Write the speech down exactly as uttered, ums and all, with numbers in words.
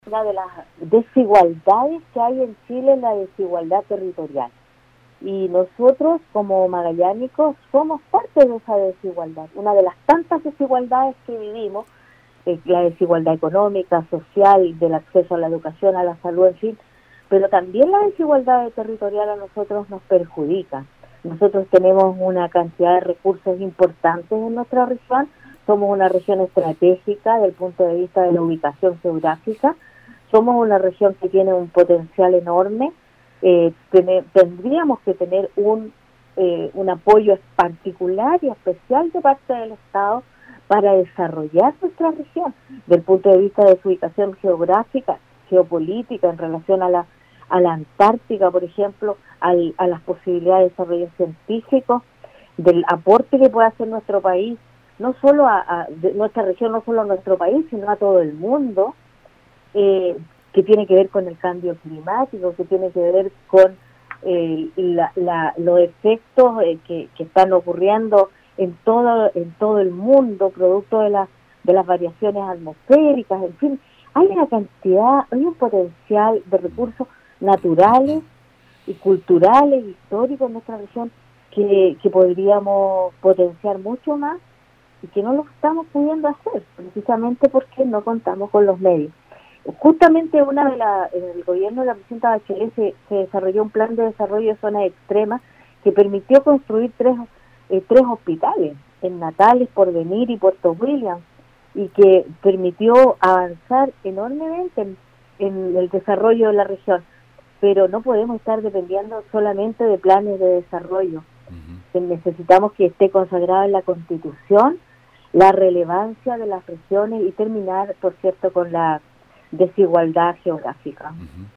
Una de las desigualdades que hay en Chile es la desigualdad territorial. Y nosotros, como magallánicos, somos parte de esa desigualdad. Una de las tantas desigualdades que vivimos, es la desigualdad económica, social, del acceso a la educación, a la salud, en fin, pero también la desigualdad territorial a nosotros nos perjudica. Nosotros tenemos una cantidad de recursos importantes en nuestra región, somos una región estratégica desde el punto de vista de la ubicación geográfica, somos una región que tiene un potencial enorme, eh, ten, tendríamos que tener un, eh, un apoyo particular y especial de parte del Estado para desarrollar nuestra región, desde el punto de vista de su ubicación geográfica, geopolítica, en relación a la, a la Antártica, por ejemplo, al, a las posibilidades de desarrollo científico, del aporte que puede hacer nuestro país, no solo a, a de nuestra región, no solo a nuestro país, sino a todo el mundo, eh, que tiene que ver con el cambio climático, que tiene que ver con eh, la, la, los efectos eh, que, que están ocurriendo en todo en todo el mundo, producto de, la, de las variaciones atmosféricas, en fin, hay una cantidad, hay un potencial de recursos naturales y culturales, históricos en nuestra región que, que podríamos potenciar mucho más y que no lo estamos pudiendo hacer, precisamente porque no contamos con los medios. Justamente una de la, en el gobierno de la presidenta Bachelet se, se desarrolló un plan de desarrollo de zonas extremas que permitió construir tres eh, tres hospitales en Natales, Porvenir y Puerto Williams, y que permitió avanzar enormemente en, en el desarrollo de la región. Pero no podemos estar dependiendo solamente de planes de desarrollo. Uh-huh. Necesitamos que esté consagrada en la Constitución la relevancia de las regiones y terminar, por cierto, con la desigualdad geográfica. Uh-huh.